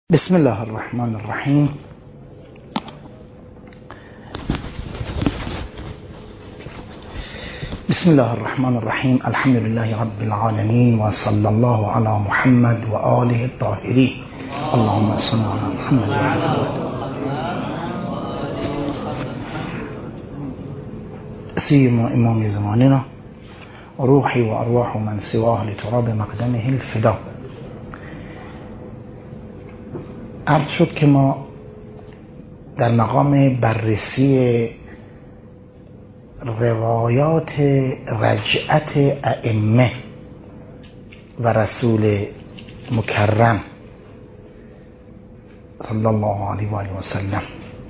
بسم الله الرحمن الرحیم. بسم الله الرحمن الرحیم. الحمد لله رب العالمین و صلی الله علی محمد و آله الطاهرین. اللهم صل علی محمد. سيما امام زماننا روحي و ارواح من سواه لتراب مقدمه الفدا. عرض شد که ما در مقام بررسی روایات رجعت ائمه و رسول مکرم صلی الله علیه و آله و سلم،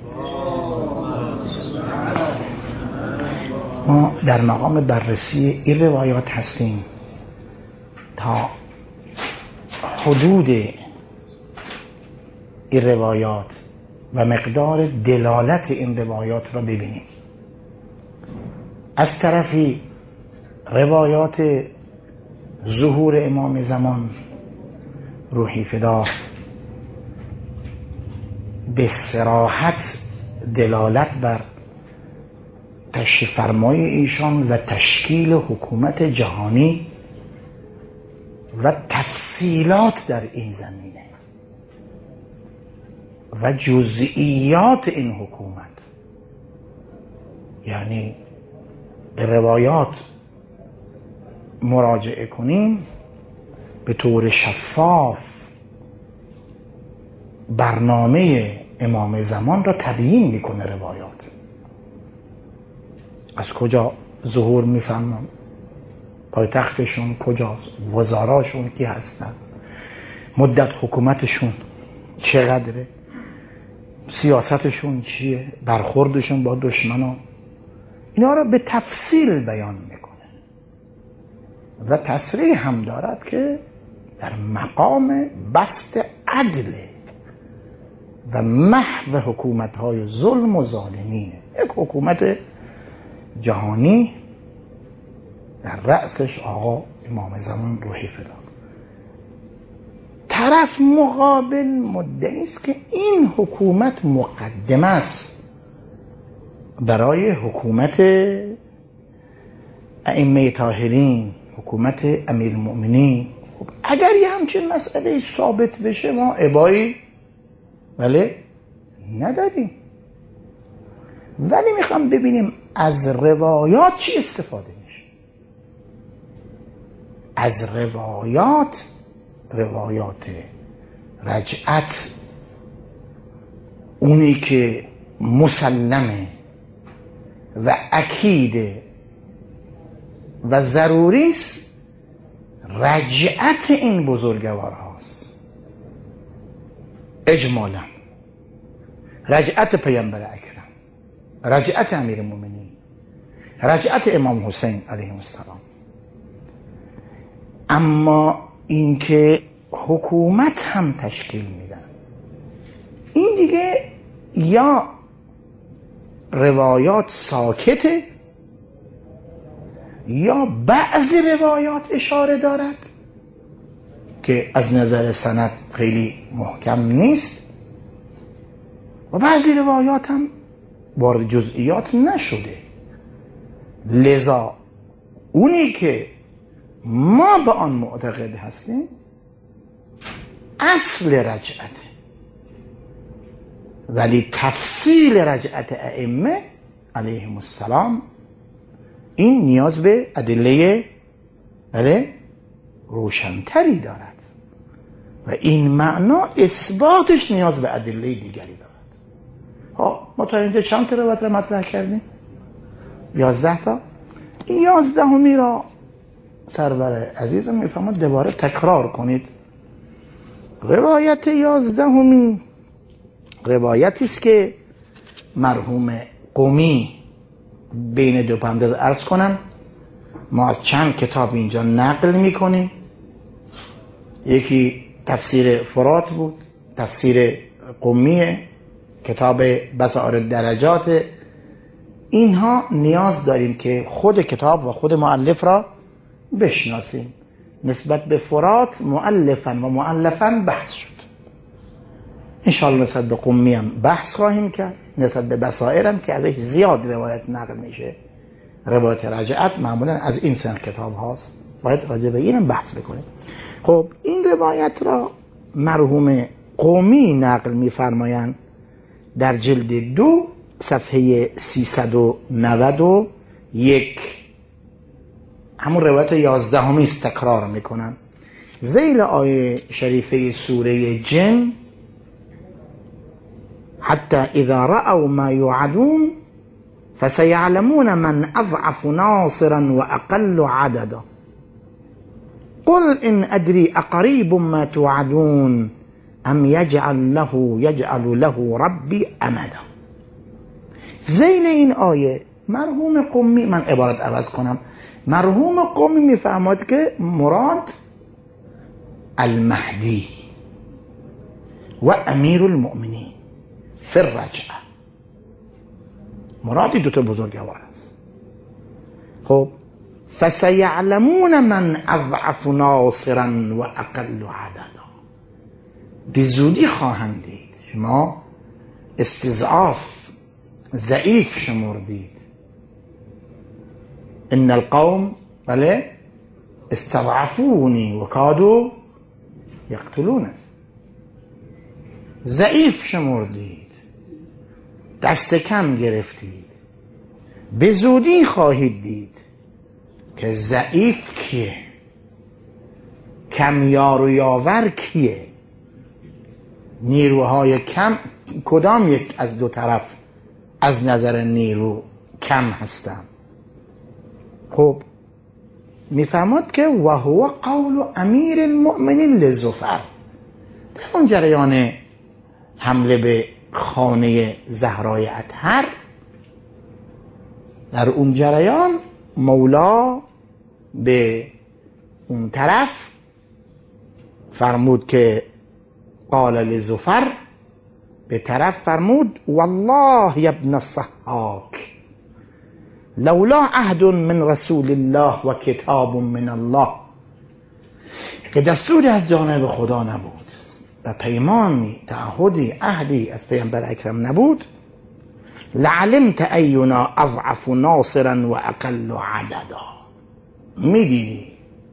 ما در مقام بررسی این روایات هستیم تا حدود این روایات و مقدار دلالت این روایات را ببینیم. از طرفی روایات ظهور امام زمان روحی فدا به صراحت دلالت بر تشریف فرمای ایشان و تشکیل حکومت جهانی و تفصیلات در این زمینه و جزئیات این حکومت، یعنی به روایات مراجعه کنیم به طور شفاف برنامه امام زمان را تبیین میکنه. روایات از کجا ظهور میفهمن، پایتختشون کجاست، وزراشون کی هستن، مدت حکومتشون چقدره، سیاستشون چیه، برخوردشون با دشمنان، اینا را به تفصیل بیان میکنه و تصریح هم دارد که در مقام بسط عدل و محو حکومت‌های ظلم و ظالمینه. یک حکومت جهانی در رأسش آقا امام زمان روحی فدا. طرف مقابل مدعی است که این حکومت مقدمه است برای حکومت ائمه طاهرین، حکومت امیرالمؤمنین. خب اگر یه همچین مسئله ثابت بشه ما ابایی بله نداریم، ولی میخوام ببینیم از روایات چی استفاده میشه. از روایات رجعت، اونی که مسلمه و اکیده و ضروری است، رجعت این بزرگوار هاست. اجمالا رجعت پیامبر اکرم، رجعت امیرالمؤمنین، رجعت امام حسین علیه السلام. اما اینکه حکومت هم تشکیل میدن، این دیگه یا روایات ساکته یا بعضی روایات اشاره دارد که از نظر سند خیلی محکم نیست و بعضی روایات هم وارد جزئیات نشده. لذا اونی که ما به آن معتقد هستیم اصل رجعته، ولی تفصیل رجعت ائمه علیهم السلام این نیاز به ادله روشنتری دارد و این معنا اثباتش نیاز به ادله دیگری دارد. ما تا اینجا چند تا روایت را مطرح کردیم؟ 11 تا. این 11می را سرور عزیز رو میفهمد دوباره تکرار کنید. روایت 11می روایتی است که مرحوم قمی بین دو پرانتز عرض کنم ما از چند کتاب اینجا نقل میکنیم. یکی تفسیر فرات بود، تفسیر قمیه، کتاب بصائر درجات. اینها نیاز داریم که خود کتاب و خود مؤلف را بشناسیم. نسبت به فرات مؤلفاً و مؤلفاً بحث شد. انشاءالله نسبت به قمی هم بحث خواهیم کرد، نسبت به بصائر هم که ازش زیاد روایت نقل میشه. روایت رجعت معمولا از این سن کتاب هاست، باید راجع به اینم بحث بکنیم. خب این روایت را مرحوم قمی نقل میفرمایند در جلد 2 صفحه 391، همون روایت 11 است تکرار میکنم. ذیل آیه شریفه سوره جن: حتی اذا رأوا ما یوعدون فسيعلمون من اضعف ناصرا واقل عددا قل ان ادري اقریب ما توعدون ام یجعل له ربی امدا. ذیل این آیه مرحوم قمی، من عبارت عوض کنم، مرحوم قمی میفهمد که مراد المهدی و امیر المؤمنین فی الرجعه، مرادی دوتا بزرگوار است. خب فسیعلمون من اضعف ناصرا و اقل عددا، به زودی خواهند دید شما استضعاف ضعیف شمردید. ان القوم بله استضعفونی و کادوا یقتلونه، ضعیف شمردید، دست کم گرفتید، به زودی خواهید دید که ضعیف کیه، کم یار و یاور کیه، نیروهای کم کدام یک از دو طرف از نظر نیرو کم هستن. خب میفهمد که و هو قول امیر المؤمنین لزفر، در اون جریان حمله به خانه زهرای اطهر، در اون جریان مولا به اون طرف فرمود که قال لزفر، به طرف فرمود والله یا ابن الصحاک لولا عهد من رسول الله و کتاب من الله، که دستوری از جانب خدا نبود و پیمانی تعهدی عهدی از پیامبر اکرم نبود، لعلمت اینا اضعف ناصرا و اقل عددا، میدیدی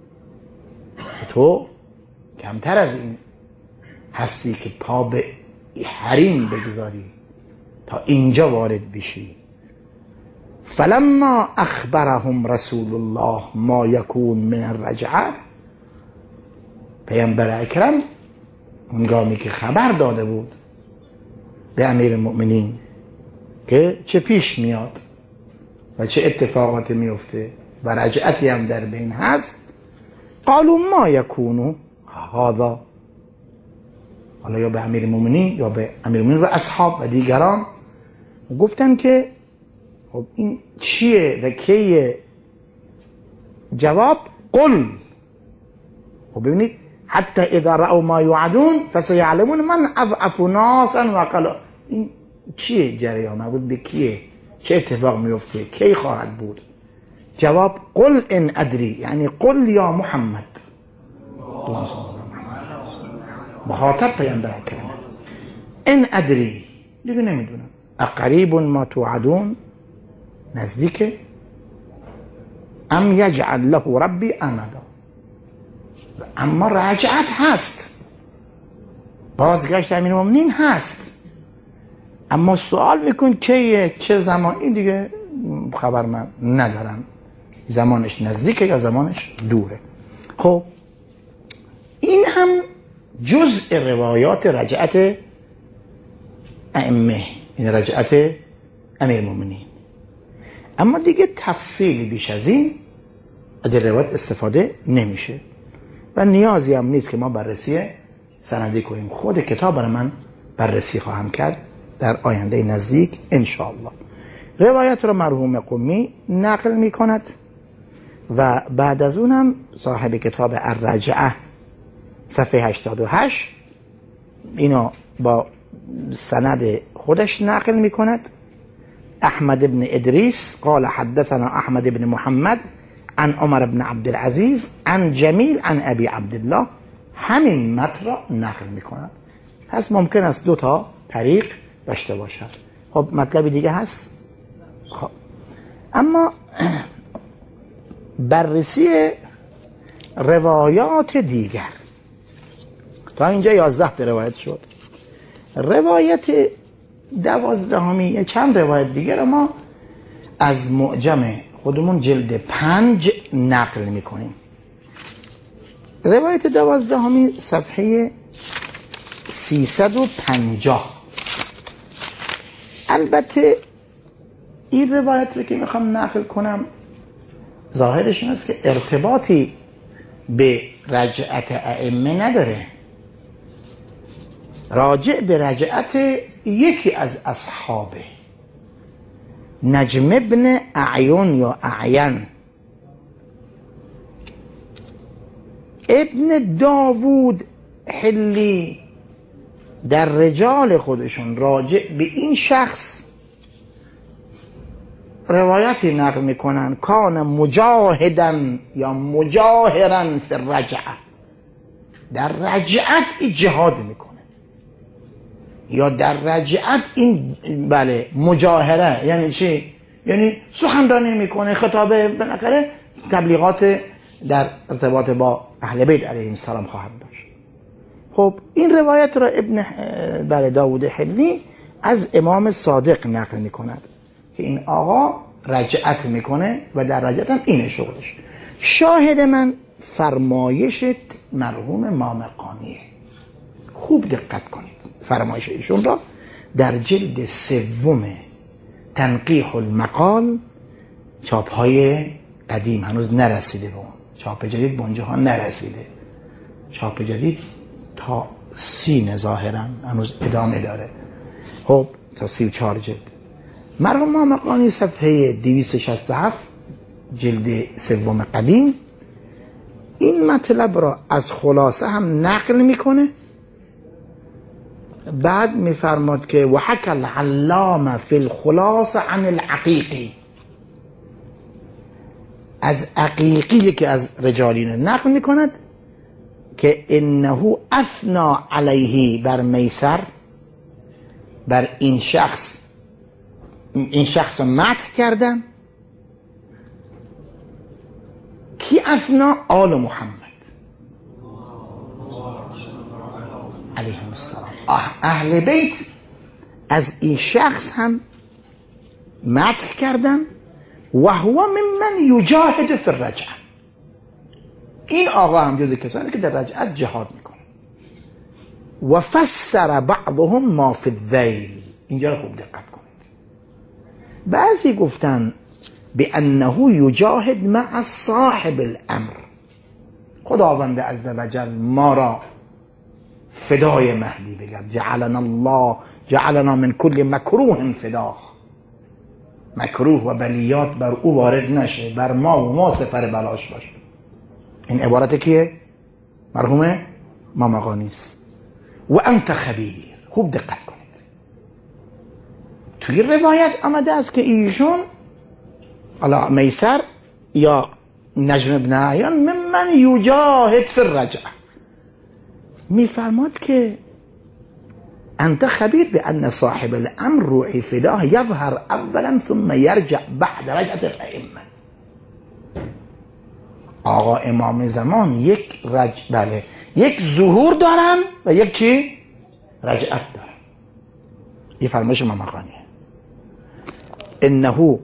تو کمتر از این هستی که پا به حریم بگذاری تا اینجا وارد بشی. فلما اخبرهم رسول الله ما یکون من الرجعه، پیامبر اکرم هنگامی که خبر داده بود به امیر المؤمنین که چه پیش میاد و چه اتفاقاتی میفته و رجعتی هم در بین هست، قالوا ما یکونو هذا، حالا یا به امیر المؤمنین یا به امیر المؤمنین و اصحاب و دیگران گفتن که خب این چیه و کیه؟ جواب قل، خب ببینید حتی اذا رأوا ما یوعدون فسیعلمون من اضعف ناصرا و اقل، این چیه جریان مربوط به کیه، چه اتفاق میفته، کی خواهد بود؟ جواب قل ان ادری، یعنی قل یا محمد، مخاطب پیامبر اکرم، ان ادری، دیگه نمیدونم، اقریب ما توعدون، نزدیکه، ام یجعل له ربی امدا، اما رجعت هست، بازگشت امیر المؤمنین هست، اما سوال میکن که چه زمان، این دیگه خبر من ندارم، زمانش نزدیکه یا زمانش دوره. خب این هم جزء روایات رجعت ائمه، این رجعت امیر المؤمنین، اما دیگه تفصیلی بیش از این از روایت استفاده نمیشه و نیازی هم نیست که ما بررسی سندی کنیم. خود کتاب را من بررسی خواهم کرد در آینده نزدیک انشاءالله. روایت را مرحوم قمی نقل می کند و بعد از اونم صاحب کتاب الرجعه صفحه 88 اینو با سند خودش نقل می کند. احمد بن ادریس قال حدثنا احمد بن محمد عن عمر بن عبد العزيز عن جمیل عن ابي عبد الله، همین متن را نقل می کند. هست ممکن است 2 تا طریق داشته باشد. خب مطلب دیگه هست. خب اما بررسی روایات دیگر تا اینجا 11 تا روایت شد. روایت 12 چند روایت دیگر ما از معجم خودمون جلد 5 نقل میکنیم. روایت 12 صفحه 350. البته این روایت رو که میخوام نقل کنم ظاهرش این است که ارتباطی به رجعت ائمه نداره، راجع به رجعت یکی از اصحابه، نجم ابن اعین یا اعین ابن داوود حلی در رجال خودشون راجع به این شخص روایتی نقل میکنن کان مجاهدن یا مجاهرن فی الرجعه، در رجعت جهاد میکنه یا در رجعت این بله مجاهره. یعنی چی؟ یعنی سخنرانی میکنه، خطابه، بالاخره تبلیغات در ارتباط با اهل بیت علیهم السلام خواهد داشت. خب این روایت را ابن داوود حلی از امام صادق نقل میکند که این آقا رجعت میکنه و در رجعت هم اینه شغلش. شاهد من فرمایش مرحوم مامقانیه. خوب دقت کنید فرمایش ایشون را در جلد 3 تنقیح المقال، چاپ های قدیم هنوز نرسیده به اون، چاپ جدید به اونجاها نرسیده، چاپ جدید تا 30 ظاهرا هنوز ادامه داره. خب تا 34 جلد. مرحوم مامقانی صفحه 267 جلد 3 قدیم این مطلب را از خلاصه هم نقل میکنه. بعد میفرماد که وحکى العلامه فی الخلاصه عن العقیقی، از عقیقی که از رجالین نقل میکند که انه اثنا علیه بر میسر، بر این شخص رو مدح کردن. کی اثنا؟ آل محمد علیهم السلام، اهل بیت از این شخص هم مدح کردن. و هو ممن یجاهد فی الرجعه، این آقا هم جز کسانی که در رجعت جهاد میکنه. و فسر بعضهم ما فی الذیل، اینجا رو خوب دقت کنید. بعضی گفتن بانه یجاهد مع صاحب الامر، خداوند عزوجل ما را فدای مهدی بگرد، جعلنا الله جعلنا من کل مکروه فداه، مکروه و بلیات بر او وارد نشه، بر ما و ما سپر بلاش باشه. این عبارت کیه؟ مرحوم مامقانی است. و انت خبیر، خوب دقت کنید. توی روایت آمده است که ایشون علی میسر یا نجم ابن اعین ممن یجاهد فی الرجعه، میفرماد که انت خبیر بان صاحب الامر روحی فداه یظهر اولا ثم یرجع بعد رجعت الائمه. آقا امام زمان یک ظهور دارن و یک چی؟ رجعت دارن. این فرمایش مامقانیه. انه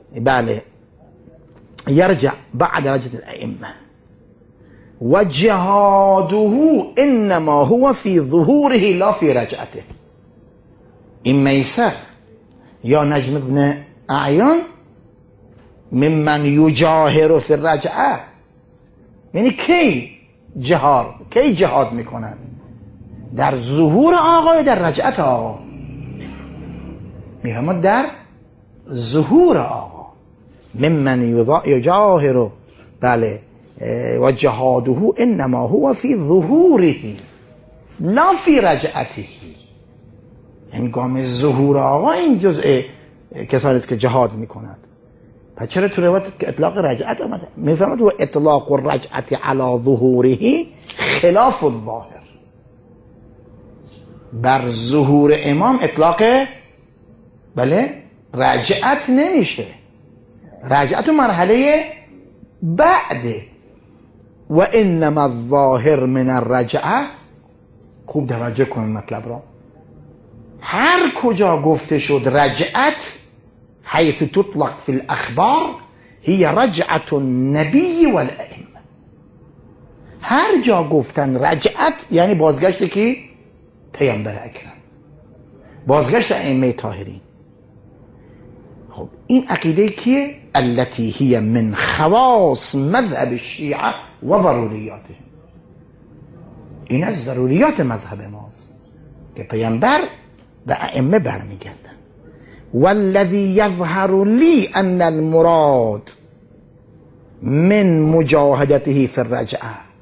یرجع بعد رجعت الائمه و جهاده انما هو فی ظهوره لا فی رجعته. این میسر یا نجم ابن اعین ممن یجاهر فی الرجعه، یعنی کی جهاد میکنن؟ در ظهور آقا یا در رجعت آقا؟ میفهمد در ظهور آقا. ممن یجاهر و جهاده انما هو فی ظهوره لا فی رجعته. هنگام ظهور آقا این جزء کسانی است که جهاد میکنند. پس چرا تو روایت اطلاق رجعت آمده؟ میفهمد و اطلاق الرجعت علی ظهوره خلاف الظاهر. بر ظهور امام اطلاق بله رجعت نمیشه. رجعت مرحله بعده. و انما الظاهر من الرجعه، خوب توجه کنید مطلب را، هر کجا گفته شد رجعت حیث تطلق فی الاخبار هی رجعت النبی والائمه. هر جا گفتن رجعت یعنی بازگشت کی؟ پیامبر اکرم، بازگشت ائمه طاهرین. خب این عقیده کیه؟ التي هی من خواص مذهب الشیعه و ضروریاته. این از ضروریات مذهب ماست که پیامبر به ائمه برمیگردن. والذی یظهر لی ان المراد من مجاهدته فی الرجعه.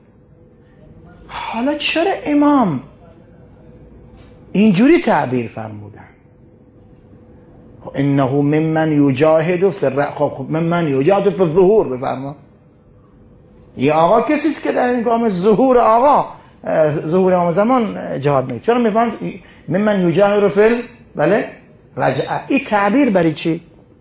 حالا چرا امام اینجوری تعبیر فرمودن؟ انه ممن یجاهد فی خب ممن یجاهد فی الظهور بفرما. این آقا کسی است که در هنگام ظهور آقا ظهور امام زمان جهاد میکنه. چرا میفهمد ممن یجاهد فی بله رجعه؟ این تعبیر برای چی؟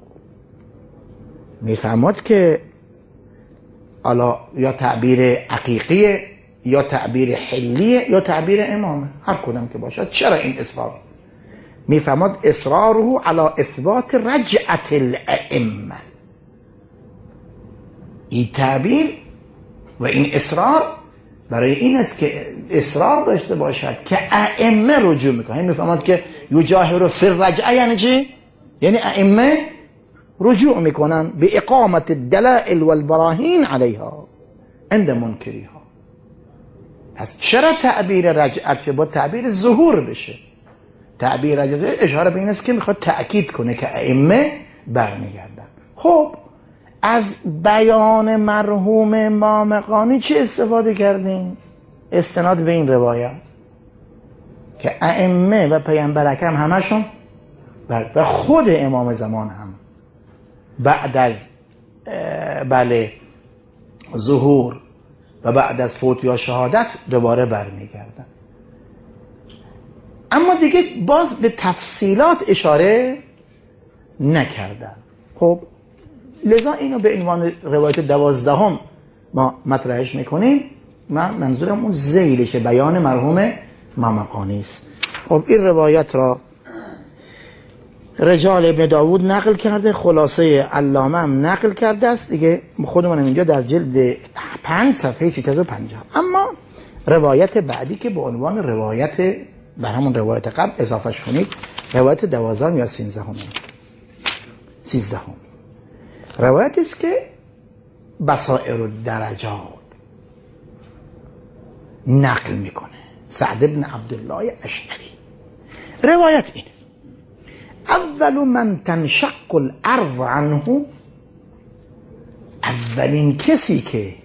میفهمد که حالا یا تعبیر عقیقیه یا تعبیر حلیه یا تعبیر امامه، هر کدام که باشد. چرا این اصرار؟ میفهمد اصراره علی اثبات رجعت الائمه. این تعبیر و این اصرار برای این است که اصرار داشته باشد که ائمه رجوع میکنه. میفهمد که یجاهر فی الرجعه یعنی چی؟ یعنی ائمه رجوع میکنن به اقامت الدلائل والبراهین علیها عند منکریها. پس چرا تعبیر رجعت با تعبیر ظهور بشه؟ تعبیر رجعت اشاره به این است که میخواد تأکید کنه که ائمه برمیگردن. خب از بیان مرحوم مامقانی چه استفاده کردیم؟ استناد به این روایت که ائمه و پیامبر اکرم همشون و خود امام زمان هم بعد از بله ظهور و بعد از فوت یا شهادت دوباره برمیگردن. اما دیگه باز به تفصیلات اشاره نکردن. خب لذا اینو به عنوان روایت 12 ما مطرحش میکنیم. من منظورم اون ذیلش بیان مرحوم مامقانی است. خب این روایت را رجال ابن داود نقل کرده، خلاصه علامه هم نقل کرده است دیگه. خودمونم اینجا در جلد 5 صفحه 350. اما روایت بعدی که به عنوان روایت بر همون روایت قبل اضافهش کنید، روایت 12 یا 13 روایت است که بصائر الدرجات نقل میکنه سعد بن عبدالله اشعری. روایت اینه: اول من تنشق الارض عنه، اولین کسی که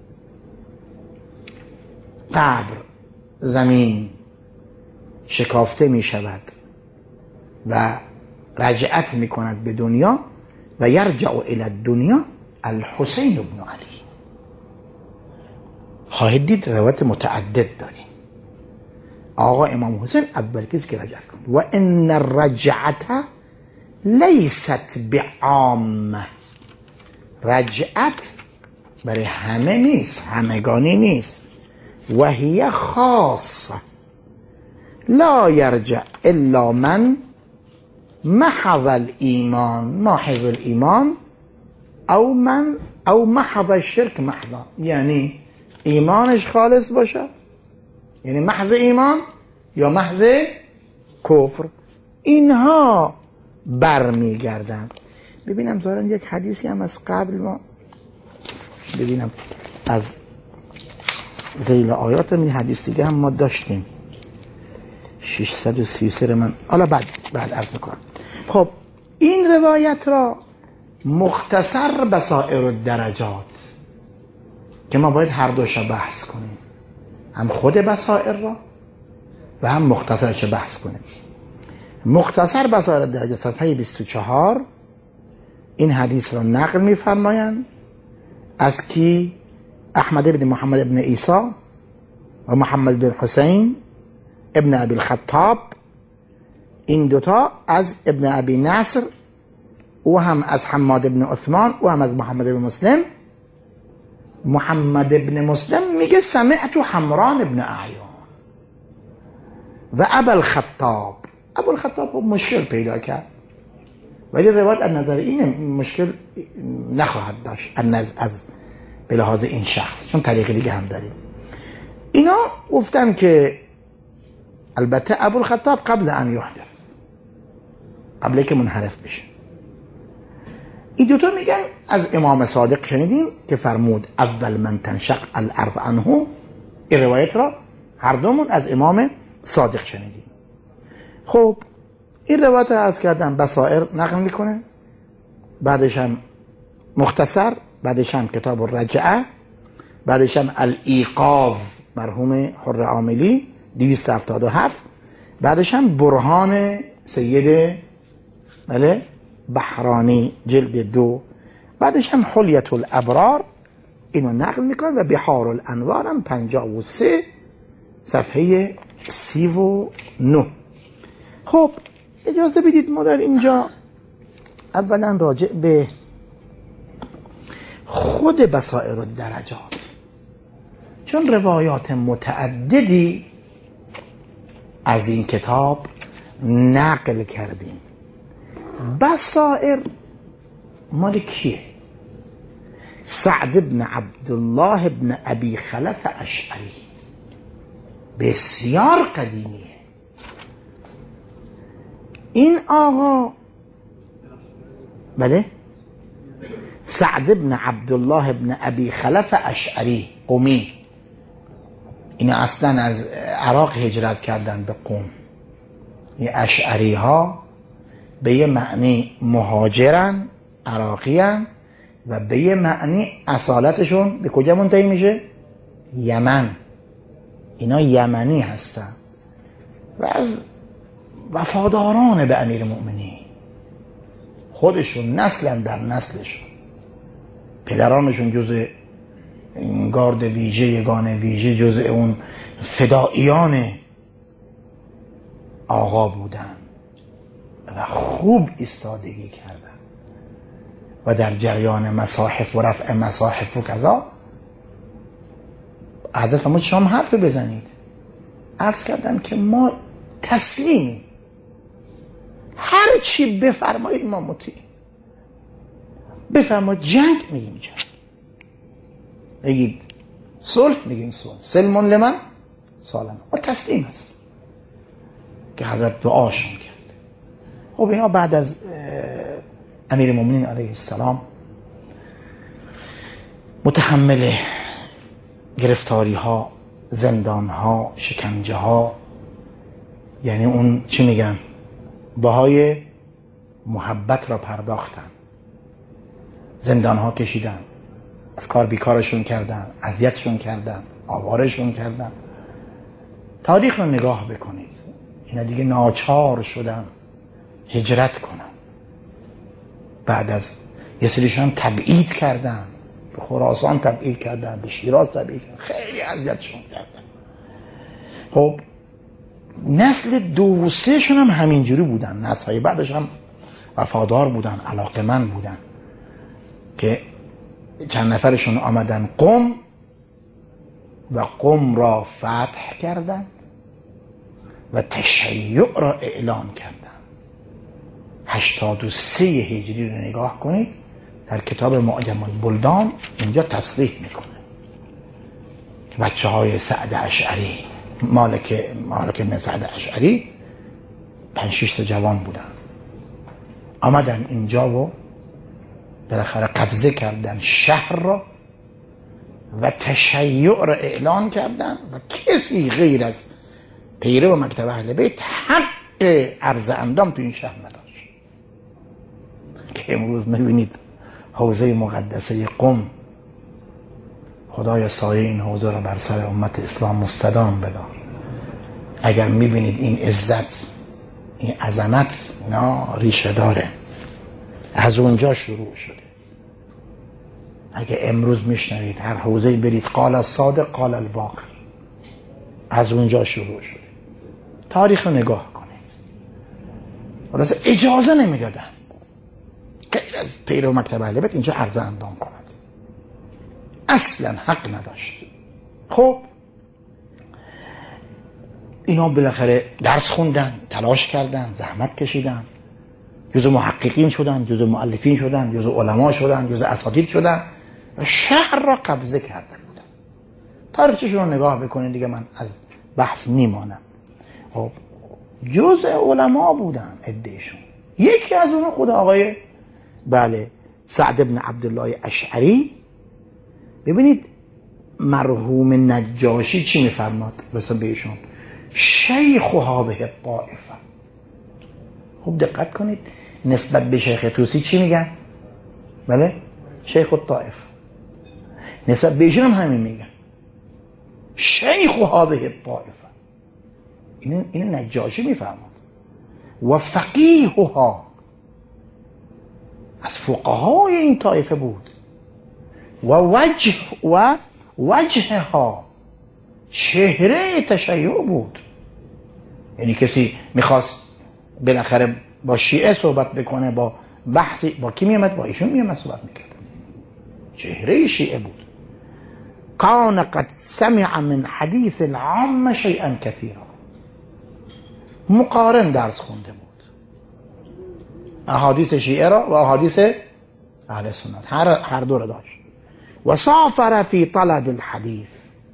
قبر زمین شکافته می شود و رجعت می کند به دنیا و یرجع الی الدنیا الحسین بن علی. خواهید دید روایت متعدد داریم. آقا امام حسین اول کسی که رجعت کند. و ان الرجعت لیست بعامه. رجعت برای همه نیست، همگانی نیست. و هی خاصه لا یرجع الا من محض الایمان، محض الایمان او محض الشرک محضا، یعنی ایمانش خالص باشد، یعنی محض ایمان یا محض کفر، اینها برمیگردن. ببینم ظاهرا یک حدیثی هم از قبل ما ببینم از ذیل آیات این حدیث دیگه هم ما داشتیم 633 من حالا بعد عرض میکنم. خب این روایت را مختصر بصائر الدرجات که ما باید هر دوش بحث کنیم، هم خود بصائر را و هم مختصرش بحث کنیم. مختصر بصائر الدرجات صفحه 24 این حدیث را نقل می‌فرمایند از کی؟ احمد بن محمد بن عیسی و محمد بن حسین ابن ابی الخطاب، این دوتا از ابن ابی نصر، او هم از حماد ابن عثمان، او هم از محمد ابن مسلم. محمد ابن مسلم میگه سمعت حمران ابن اعیان و ابو الخطاب. ابو الخطاب مشکل پیدا کرد، ولی روایت از نظر این مشکل نخواهد داشت از به لحاظ این شخص، چون طریق دیگه هم داریم. اینا گفتن که البته ابو الخطاب قبل ان یحدث، قبل که منحرف بشه. این دوتا میگن از امام صادق شنیدیم که فرمود اول من تنشق الارض عنه. این روایت را هر دومون از امام صادق شنیدیم. خب این روایت را عرض کردم، بصائر نقل میکنه، بعدش هم مختصر، بعدش هم کتاب الرجعه، بعدش هم الایقاظ مرحوم حر عاملی 277، بعدش هم برهان سید بحرانی جلد 2، بعدش هم حلیت الابرار. اینو نقل میکنه و بحار الانوار هم 53 صفحه 39. خب اجازه بدید ما در اینجا اولا راجع به خود بصائر الدرجات، چون روایات متعددی از این کتاب نقل کردیم. بصائر مال کیه؟ سعد بن عبدالله بن ابی خلف اشعری، بسیار قدیمیه. این آقا بله سعد بن عبدالله بن ابی خلف اشعری قمی، این اصلا از عراق هجرت کردن به قم. این اشعری ها به یه معنی مهاجرن، عراقیان، و به یه معنی اصالتشون به کجا منتهی میشه؟ یمن. اینا یمنی هستن و از وفاداران به امیرالمؤمنین، خودشون نسلا در نسلشون، پدرانشون جزء گارد ویژه، یگان ویژه، جزء اون فدائیان آقا بودن و خوب ایستادگی کردن و در جریان مصاحف و رفع مصاحف و کذا. حضرت فرمود شام حرف بزنید. عرض کردن که ما تسلیم، هر چی بفرمایید ما مطیع. بفرمایید جنگ میگیم جنگ، بگید صلح میگیم صلح، سلمون لمن سالم، ما تسلیم هست که حضرت دعاشون کرد. خب اینا بعد از امیرالمؤمنین علیه السلام متحمل گرفتاری ها، زندان ها، شکنجه ها، یعنی اون چی میگن، بهای محبت را پرداختن، زندان ها کشیدن، از کار بیکارشون کردن، اذیتشون کردن، آوارشون کردن. تاریخ رو نگاه بکنید، اینا دیگه ناچار شدن هجرت کنن. بعد از یه سریشون تبعید کردن، به خراسان تبعید کردن، به شیراز تبعید کردن، خیلی اذیتشون کردن. خب نسل 2 و 3 شون هم همینجوری بودن، نسل‌های بعدش هم وفادار بودن، علاقمند بودن که چند نفرشون آمدن قم و قم را فتح کردند و تشیع را اعلان کردند. 83 هجری رو نگاه کنید، در کتاب معجم البلدان اینجا تصریح میکنه که بچه های سعد اشعری، مالک بن سعد اشعری 5-6 تا جوان بودن، آمدن اینجا و بالاخره قبضه کردن شهر را و تشیع را اعلان کردن و کسی غیر از پیرو مکتب اهل بیت حق عرض اندام تو این شهر نداشت. که امروز میبینید حوزه مقدسه قم، خدای سایه این حوزه را بر سر امت اسلام مستدام بدار. اگر میبینید این عزت، این عظمت نه ریشه داره، از اونجا شروع شده. اگه امروز میشنوید هر حوزه برید قال الصادق قال الباقر، از اونجا شروع شده. تاریخ رو نگاه کنید. خلاص اجازه نمیدادن غیر از پیرو مکتب اهل بیت اینجا عرض اندام کند، اصلا حق نداشت. خب اینا بالاخره درس خوندن، تلاش کردن، زحمت کشیدن، جزو محققین شدن، جزو مؤلفین شدن، جزو علما شدن، جزو اساتید شدن و شهر را قبضه کرده بودن. تاریخشون رو نگاه بکنید دیگه، من از بحث میمانم. خب جزء علما بودن عدهشون. یکی از اونها خود آقای سعد بن عبدالله اشعری. ببینید مرحوم نجاشی چی میفرماد مثلا بهشون؟ شیخ هذه الطائفه. خوب دقت کنید نسبت به شیخ طوسی چی میگن؟ بله شیخ الطائفه. نسبت به ایشون هم همین میگن شیخ هذه الطائفه. این نجاشی میفرماد. و فقیهها، از فقهای این طایفه بود. و وجهها، چهره تشیع بود. یعنی کسی میخواست بالاخره با شیعه صحبت بکنه، با بحثی با کی میامد؟ با ایشون میامد صحبت میکرد. چهره شیعه بود. کان قد سمع من حدیث العام شیئا کثیرا. مقارن درس خونده بود احادیث شیعه را و احادیث اهل سنت، هر دو را داشت. و سافر فی طلب الحدیث،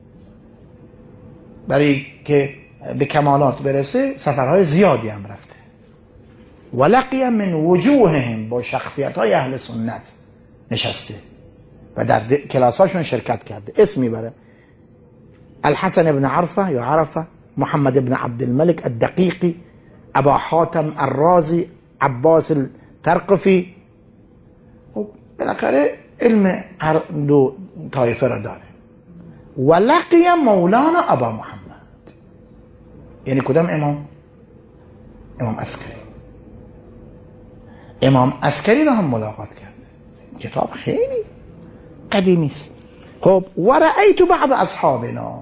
برای که به کمالات برسه سفرهای زیادی هم رفته. و لقی من وجوههم، با شخصیت های اهل سنت نشسته و در کلاس هاشون شرکت کرده. اسم میبره الحسن ابن عرفه یا عرفه، محمد ابن عبد الملك الدقیقی، ابا حاتم الرازی، عباس الترقفی. بالاخره علم هر دو طایفه را داره. و لقی مولانا ابا محمد، یعنی کدام امام؟ امام عسکری. امام عسکری را هم ملاقات کرده. کتاب خیلی قدیمی است. خب و رأیت بعض اصحابنا،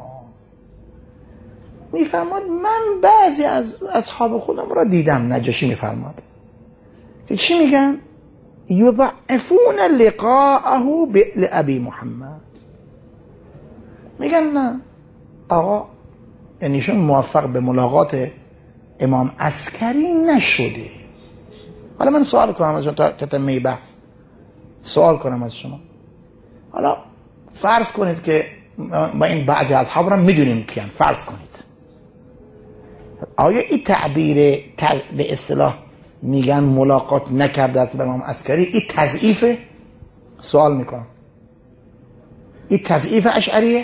میفرماد من بعضی از اصحاب خودم را دیدم. نجاشی میفرماد که چی میگن؟ یضعفون لقاءه لابی محمد. میگن نه آقا، یعنیشون موفق به ملاقات امام عسکری نشده. حالا من سوال کنم از شما تا تتمه بحث، سوال کنم از شما. حالا فرض کنید که با این بعضی اصحاب را میدونیم کیان، فرض کنید آیا این تعبیر به اصطلاح میگن ملاقات نکرده است به امام عسکری، این تضعیفه؟ سوال میکنم این تضعیف اشعریه؟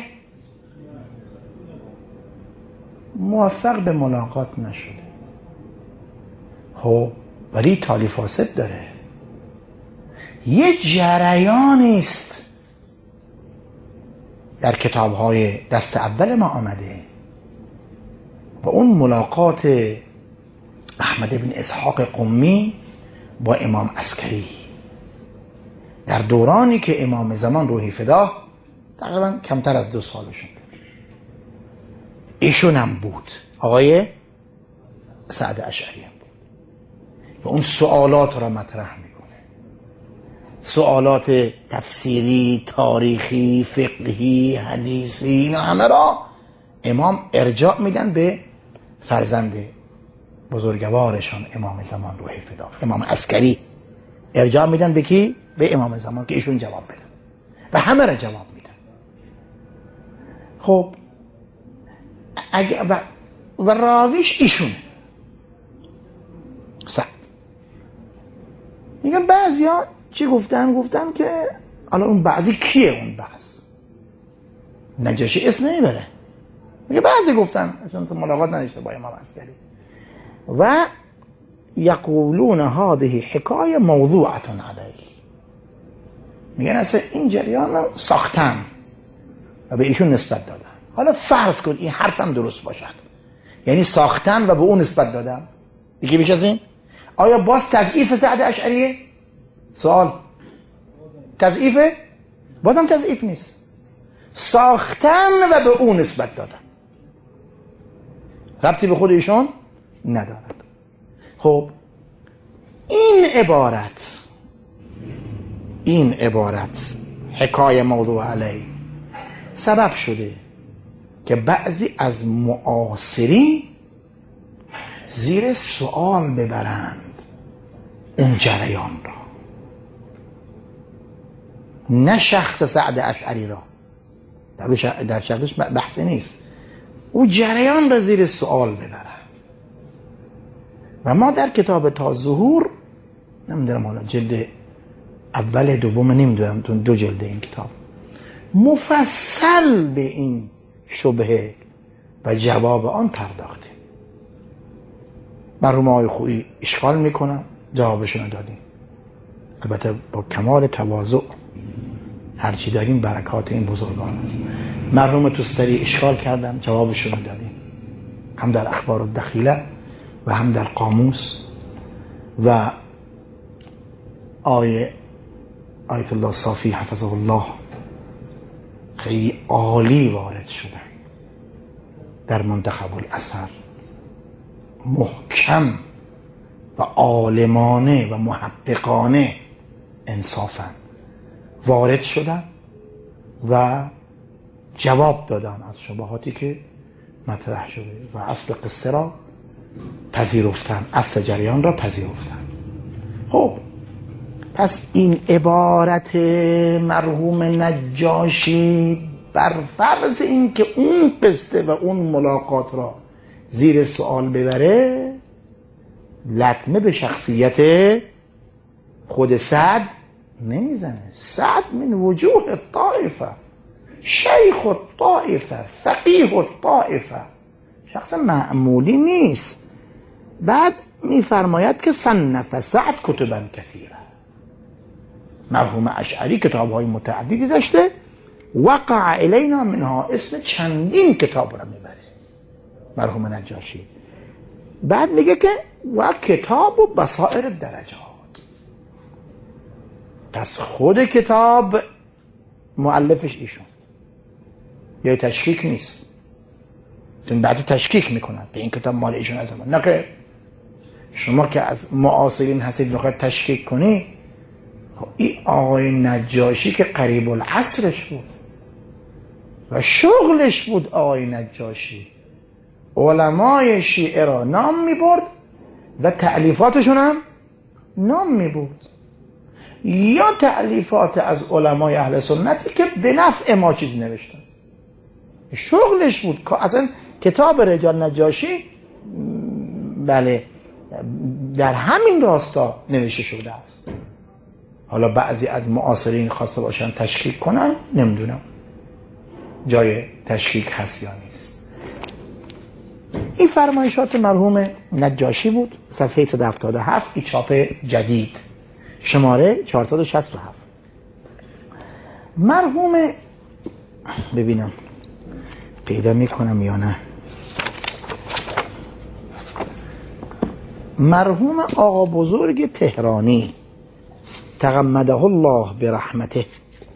موفق به ملاقات نشده. خب ولی تالی فاسد داره، یه جریانی است در کتاب‌های دست اول ما آمده و اون ملاقات احمد بن اسحاق قمی با امام عسکری در دورانی که امام زمان روحی فدا تقریبا کمتر از 2 سالشون بود. ایشون هم بود، آقای سعد اشعری هم بود و اون سوالات را مطرح میکنه، سوالات تفسیری، تاریخی، فقهی، حدیثی، اینا همه را امام ارجاع میدن به فرزند بزرگوارشان امام زمان روحی فدا، امام عسکری. ارجاع میدن به کی؟ به امام زمان که ایشون جواب بدن و همه را جواب میدن. خب و راویش ایشونه سعد. میگن بعضیا چی گفتن که حالا اون بعضی کیه؟ اون بعض نجاشی اسم نمیبره، میگه بعضی گفتن اصلا ملاقات نداشته با امام عسکری. و یقولون هذه حکایه موضوعه علیه، میگن اصلا این جریان ساختن و به ایشون نسبت دادن. حالا فرض کن این حرفم درست باشد، یعنی ساختن و به اون نسبت دادن، دیگه بیش از این آیا باز تضعیف سعد اشعریه؟ سوال تضعیفه؟ بازم تضعیف نیست، ساختن و به اون نسبت دادن، ربطی به خود ایشون ندارد. خب این عبارت حکایه موضوع علیه سبب شده که بعضی از معاصرین زیر سوال ببرند اون جریان را، نه شخص سعد اشعری را، در شخصش بحثی نیست، او جریان را زیر سوال ببرند. و ما در کتاب تا ظهور، نمیدونم حالا جلد اول دوم نمیدونم، 2 جلد این کتاب، مفصل به این شبهه و جواب آن پرداختیم. مرحوم آقای خویی اشکال میکنن، جوابشون دادیم، البته با کمال تواضع، هرچی داریم برکات این بزرگان است. مرحوم توستری اشکال کردن، جوابشون دادیم، هم در اخبار الدخیله و هم در قاموس. و آیت الله صافی حفظه الله خیلی عالی وارد شدن در منتخب الاثر، محکم و عالمانه و محققانه انصافا وارد شدن و جواب دادن از شبهاتی که مطرح شده و اصل قصه را پذیرفتن، اصل جریان را پذیرفتن. خب پس این عبارت مرحوم نجاشی بر فرض این که اون قصه و اون ملاقات را زیر سوال ببره، لطمه به شخصیت خود سعد نمیزنه. سعد من وجوه الطائفه، شیخ الطائفه، فقیه الطائفه، شخص معمولی نیست. بعد میفرماید که صنف سعد کتبا کثیره، مرحوم اشعری کتاب‌های متعددی داشته، وقع الینا منها، اسم چندین کتاب را میبره مرحوم نجاشی. بعد میگه که و کتاب و بصائر الدرجات، پس خود کتاب مؤلفش ایشون، یا تشکیک نیست، چون بعضی تشکیک میکنن به این کتاب مال ایشون از ما. نه که شما که از معاصرین هستید بخواید تشکیک کنی، این آقای نجاشی که قریب العصرش بود و شغلش بود، آقای نجاشی علمای شیعه را نام میبرد و تألیفاتشون هم نام میبرد، یا تألیفات از علمای اهل سنتی که به نفع ما چیز نوشتن، شغلش بود. اصلا کتاب رجال نجاشی بله در همین راستا نوشته شده است. حالا بعضی از معاصرین خواسته باشن تشکیک کنن، نمیدونم جای تشکیک هست یا نیست. این فرمایشات مرحوم نجاشی بود، صفحه 177، این چاپ جدید، شماره 467. مرحوم، ببینم پیدا میکنم یا نه، مرحوم آقا بزرگ تهرانی تغمده الله برحمته،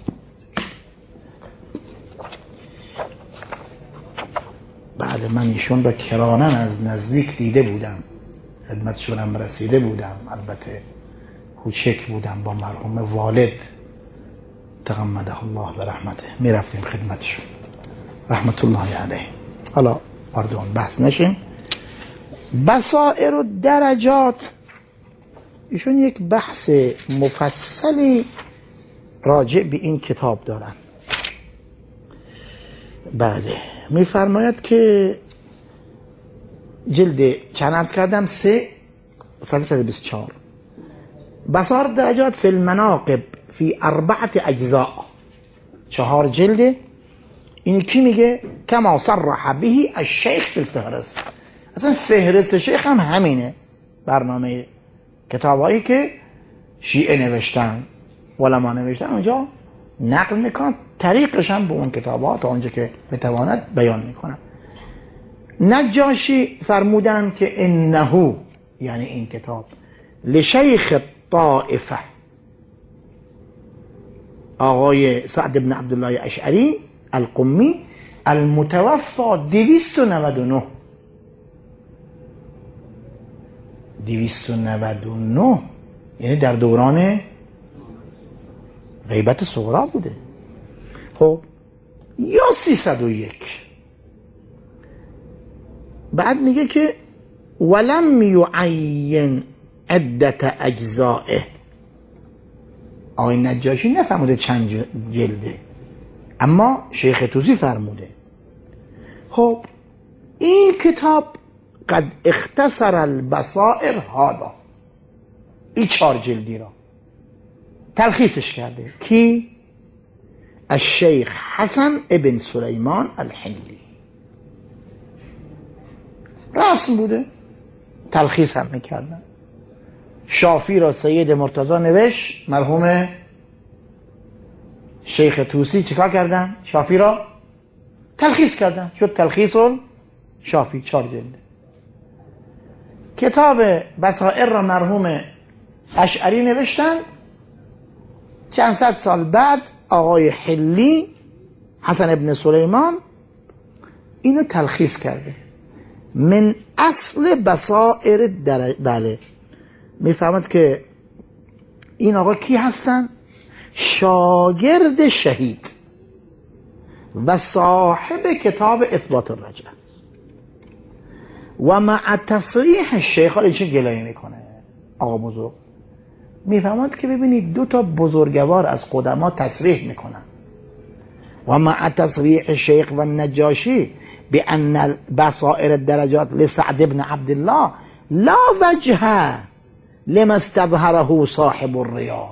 بعد من ایشون را کرانن از نزدیک دیده بودم، خدمتشون هم رسیده بودم، البته کوچک بودم، با مرحوم والد تغمده الله برحمته میرفتیم خدمتشون رحمت الله علیه. حالا پاردون بحث نشیم. بصائر و درجات، ایشون یک بحث مفصلی راجع به این کتاب دارن. بله میفرماید که جلد چند عرض کردم 3 صفحه 124، بصائر درجات فی المناقب فی 4 اجزاء، 4 جلد. این کی میگه؟ کما صرح به الشیخ فی الفهرست. اصلا فهرست شیخ هم همینه، برنامه کتابایی که شیعه نوشتن، علما نوشتن، اونجا نقل میکنن، طریقش هم به اون کتابات تا اونجا که بتواند بیان میکنن. نجاشی فرمودن که انه، یعنی این کتاب، لشیخ الطائفه آقای سعد بن عبدالله اشعری القمی المتوفى 299، 299 یعنی در دوران غیبت صغرا بوده. خب یا 301 بعد میگه که ولم یعین عدت اجزائه. آقای نجاشی نفرموده چند جلده، اما شیخ توسی فرموده. خب این کتاب قد اختصر البصائر هذا، این 4 جلدی را تلخیصش کرده. کی؟ الشیخ حسن ابن سلیمان الحلی. رسم بوده، تلخیص هم میکردن. شافی را سید مرتضی نوشت، مرحوم شیخ توسی چیکار کردن؟ شافی را تلخیص کردن، شد تلخیص شافی 4 جلد. کتاب بصائر را مرحوم اشعری نوشتند. چند صد سال بعد آقای حلی حسن ابن سلیمان اینو تلخیص کرده. من اصل بصائر بله، میفهمد که این آقا کی هستن؟ شاگرد شهید و صاحب کتاب اثبات الرجعه و مع تصریح الشیخ. حالا چه گلایه میکنه آقا بزرگ؟ میفهمد که ببینید 2 تا بزرگوار از قدما تصریح میکنن و مع تصریح الشیخ و النجاشی بأن بصائر الدرجات لسعد بن عبدالله لا وجه لما استظهره صاحب الرياض.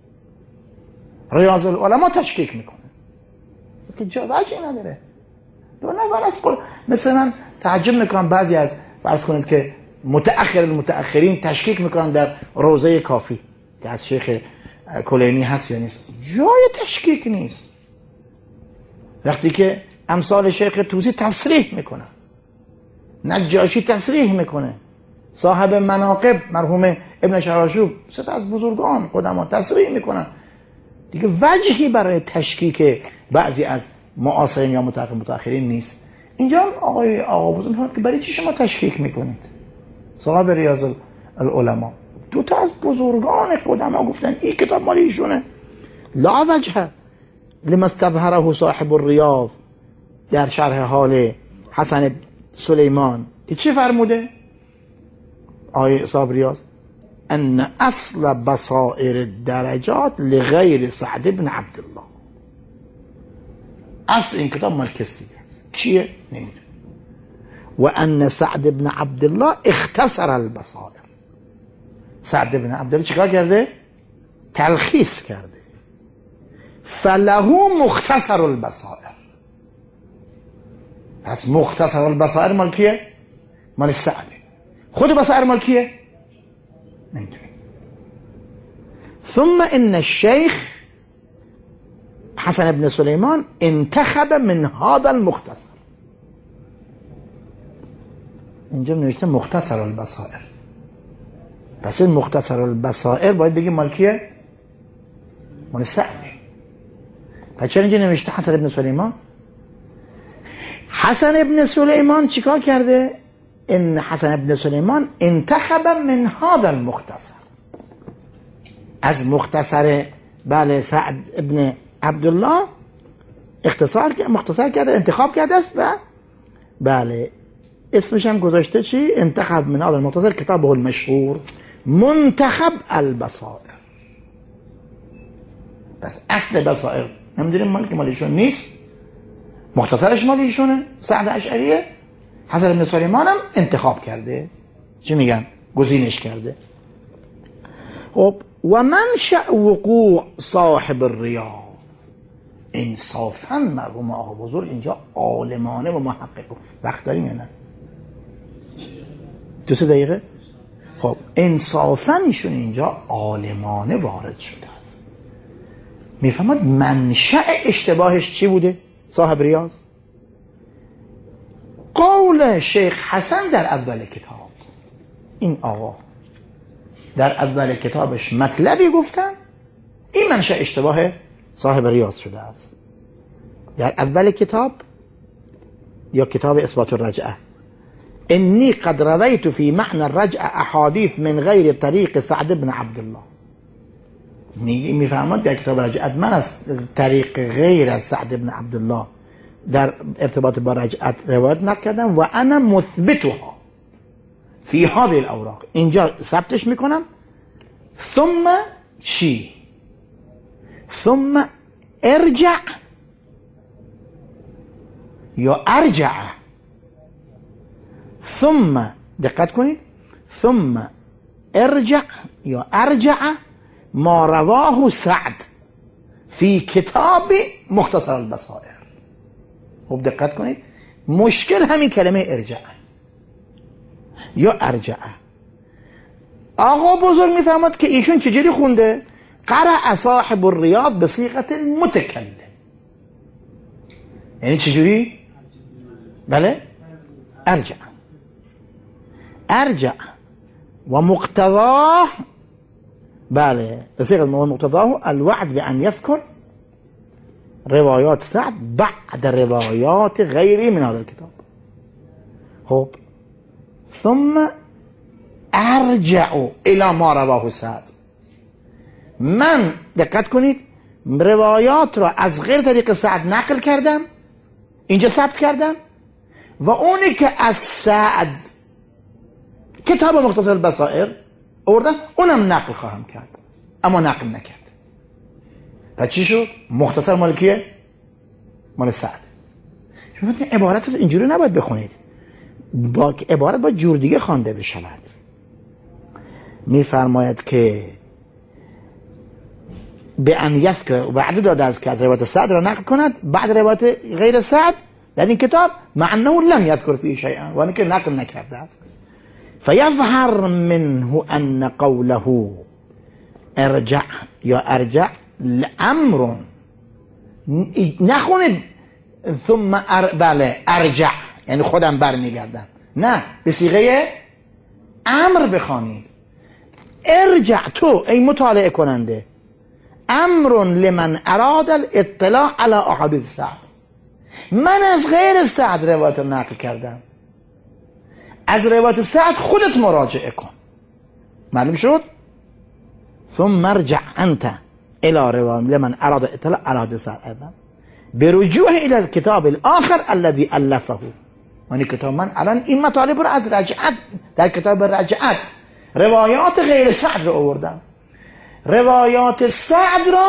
ریاض العلماء تشکیک میکنه که وجهی نداره. 2 نفر از مثل من تعجب میکنم بعضی از فرض کنید که متأخر المتأخرین تشکیک میکنن در روضه کافی که از شیخ کلینی هست یا نیست. جای تشکیک نیست وقتی که امثال شیخ توسی تصریح میکنن، نجاشی تصریح میکنه، صاحب مناقب مرحوم ابن شراشوب 3 از بزرگان قدما تصریح میکنن. دیگه وجهی برای تشکیک بعضی از معاصرین یا متأخرین نیست. اینجا آقا بزرگ که برای چی شما تشکیک میکنید؟ صاحب ریاض العلماء 2 تا از بزرگان قدما گفتن این کتاب مال ایشونه. لا وجه لما استظهره صاحب الریاض در شرح حال حسن سلیمان که چه فرموده؟ آیه صاحب ریاض ان اصل بصائر الدرجات لغیر سعد بن عبدالله. اصل این کتاب مال کسی هست، کیه؟ نمیدونه. و ان سعد بن عبدالله اختصر البصائر. سعد بن عبدالله چیکار کرده؟ تلخیص کرده. فله مختصر البصائر. پس مختصر البصائر مال کیه؟ مال سعده. خود بصائر مال کیه؟ نمیدونی. ثم ان الشيخ حسن بن سليمان انتخب من هذا المختصر. اینجا نوشته مختصر البصائر، پس این مختصر البصائر باید بگیم مال کیه؟ مال سعده. پس چرا اینجا نوشته حسن بن سليمان؟ حسن بن سليمان چیکار کرده؟ ان حسن بن سليمان انتخب من هذا المختصر، از مختصر بله سعد ابن عبدالله مختصر کرده، انتخاب کرده است و بله اسمش هم گذاشته چی؟ انتخب من هذا المختصر کتابه المشهور منتخب البصائر. بس اصل بصائر نمیدونیم مال که مالیشون نیست، مختصرش مالیشونه سعد اشعریه. حسن بن سلیمان هم انتخاب کرده، چی میگن؟ گزینش کرده. خب و منشأ وقوع صاحب الریاض، انصافا مرحوم آقا بزرگ اینجا عالمانه و محقق. وقت داریم یا نه؟ 2-3 دقیقه. خب انصافا ایشون اینجا عالمانه وارد شده است. میفهمد منشأ اشتباهش چی بوده؟ صاحب ریاض قول شیخ حسن در اول کتاب. این آقا در اول کتابش مطلبی گفتن، این منشأ اشتباه صاحب ریاض شده است. در اول کتاب یا کتاب اثبات الرجعه انی قد رویت فی معنى الرجع احادیث من غیر طریق سعد بن عبدالله. میفهمد در کتاب رجعت من از طریق غیر از سعد بن عبدالله در ارتباط با رجعت روایت نکردم و انا مثبتها فی هذه الاوراق، اینجا ثبتش میکنم. ثم چی؟ ثم ارجع یا ارجع، ثم دقت کنید، ثم ارجع یا ارجع ما رواه سعد فی کتاب مختصر البصائر. خب دقت کنید، مشکل همین کلمه ارجع یا ارجع. آقا بزرگ میفهمد که ایشون چجوری خونده؟ قرأ صاحب الریاض بصیغه المتکلم. یعنی چجوری؟ بله ارجع. ارجع و مقتضاه، بله بصيغة مقتضاه الوعد بأن يذكر روايات سعد بعد روايات غيره من هذا الكتاب. خب ثم ارجع الى ما رواه سعد. من دقت کنید روایات را از غیر طریق سعد نقل کردم، اینجا ثبت کردم، و اونی که از سعد کتاب مختصر البصائر آوردن اونم نقل خواهم کرد، اما نقل نکرد. و چی شد؟ مختصر مال کیه؟ مال سعد. شما عبارت رو اینجوری نباید بخونید، با عبارت با جور دیگه خوانده بشود. میفرماید که به ان یذکر وعده داده است که از روایت سعد را نقل کند بعد روایت غیر سعد در این کتاب، مع انه لم یذکر فیه شیئا، و که نقل نکرده است. فیظهر منه ان قوله ارجع یا ارجع لامر، نخونید ثم بله ارجع یعنی خودم برمیگردم، نه، به صیغه امر بخوانید. ارجع تو ای مطالعه کننده، امر لمن اراد الاطلاع على احادیث سعد. من از غیر سعد روایت نقل کردم، از روایت سعد خودت مراجعه کن. معلوم شد؟ ثم ارجع انت الى روایت لمن اراد الاطلاع على احادیث سعد برجوع الى الكتاب الاخر الذي الفه. یعنی کتاب من الان این مطالب رو از رجعت، در کتاب رجعت روایات غیر سعد رو آوردم، روایات سعد را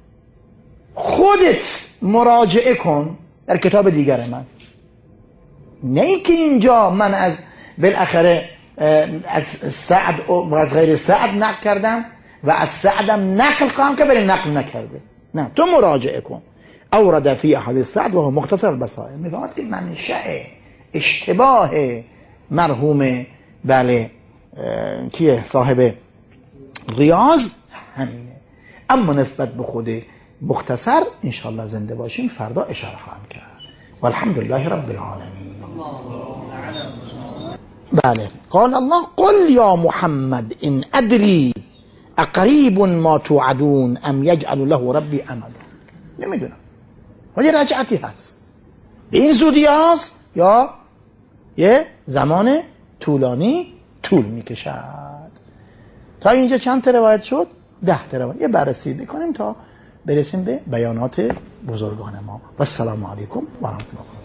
خودت مراجعه کن در کتاب دیگر من. نه اینکه اینجا من از بالاخره از سعد و از غیر سعد نقل کردم و از سعدم نقل خواهم که ولی نقل نکرده. نه، تو مراجعه کن. اورد فی احادیث سعد و هو مختصر البصائر. میفهمد که منشأ اشتباه مرحوم بله کیه صاحب ریاض همینه. اما نسبت به خود مختصر انشاءالله زنده باشیم فردا اشاره خواهم کرد. والحمدلله رب العالمین. بله قال الله قل یا محمد ان ادری اقریب ما توعدون ام یجعل له ربی املا. نمیدونم، ولی رجعتی هست، به این زودی هست یا یه زمان طولانی طول میکشد. تا اینجا چند تا روایت شد؟ 10 تا روایت. یه بررسی میکنیم تا برسیم به بیانات بزرگان ما. و السلام علیکم و رحمت الله.